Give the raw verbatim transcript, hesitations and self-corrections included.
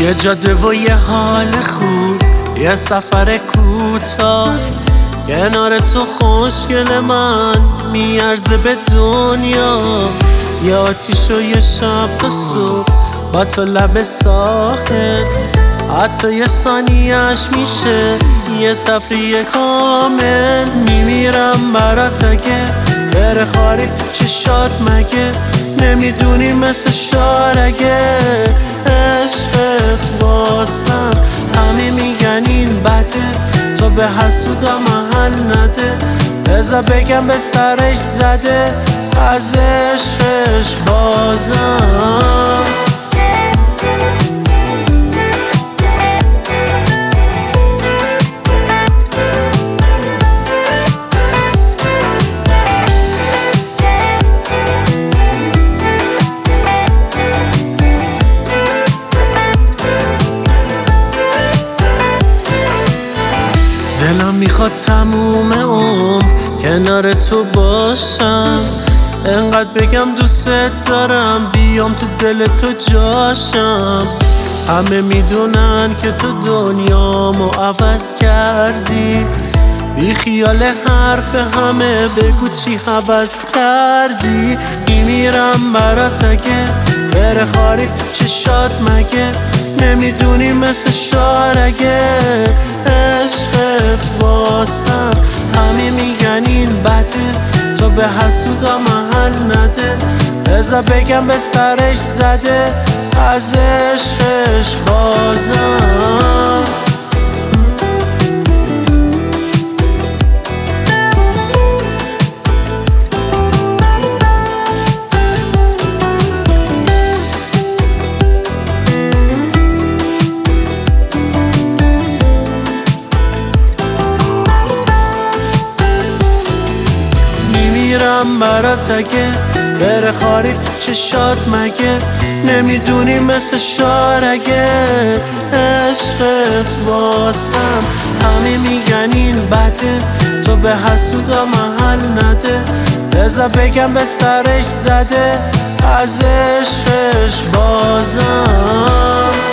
یه جاده و یه حال خوب، یه سفر کوتاه کنار تو خوشگل من میارزه به دنیا. یه آتیش و یه شب تا صبح با تو لب ساحل، حتی یه ثانیه‌اش میشه یه تفریح کامل. میمیرم برات اگه بره خاری تو چشات، مگه نمیدونی مثل شارگه عشقت واسم همه میگن این بده، تو به حسودا محل نده. بذار بگم به سرش زده از عشقش بازم. دلم میخواد تموم عمر کنار تو باشم، انقدر بگم دوست دارم بیام تو دل تو جاشم. همه میدونن که تو دنیامو عوض کردی، بی خیال حرف همه بگو چی حوض کردی. میمیرم برات اگه بره خاری تو چشات، مگه نمیدونی مثل شارگه عشقت واسم همه میگن این بده، تو به حسودا محل نده. بذار بگم به سرش زده از عشقش بازم. میمیرم برات اگه بره خاری تو چشات، مگه نمیدونی مثل شارگه عشقت واسم همه میگن این بده، تو به حسودا محل نده. بذار بگم به سرش زده از عشقش بازم.